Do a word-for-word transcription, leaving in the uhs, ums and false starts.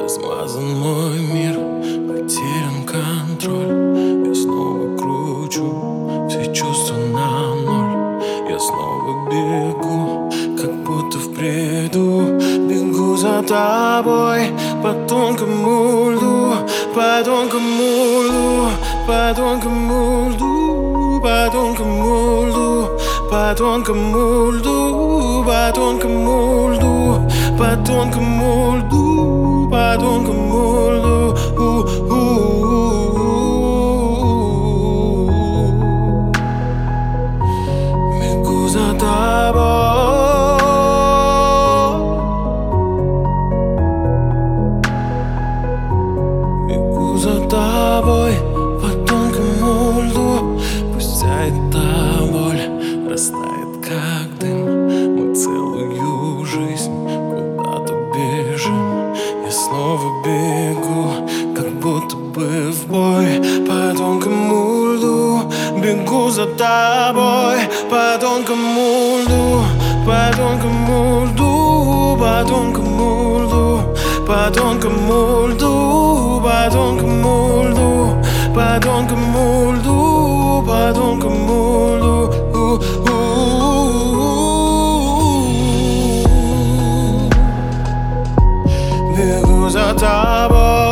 Размазан мой мир, потерян контроль. Я снова кручу все чувства на ноль. Я снова бегу, как будто в бреду. Бегу за тобой по тонкому льду, по тонкому льду, по тонкому льду, по тонкому льду, по тонкому льду, по тонкому льду, по тонкому льду, по тонкому льду. Бегу за тобой, бегу за тобой по тонкому льду. Пусть вся эта боль растает, как дым. Мы целую жизнь куда-то бежим. Я снова бегу, как будто бы в бой, по тонкому льду. Бегу за тобой по тонкому льду, по тонкому льду, по тонкому льду, по тонкому льду, по тонкому льду, по тонкому льду, по тонкому льду. Бегу за тобой.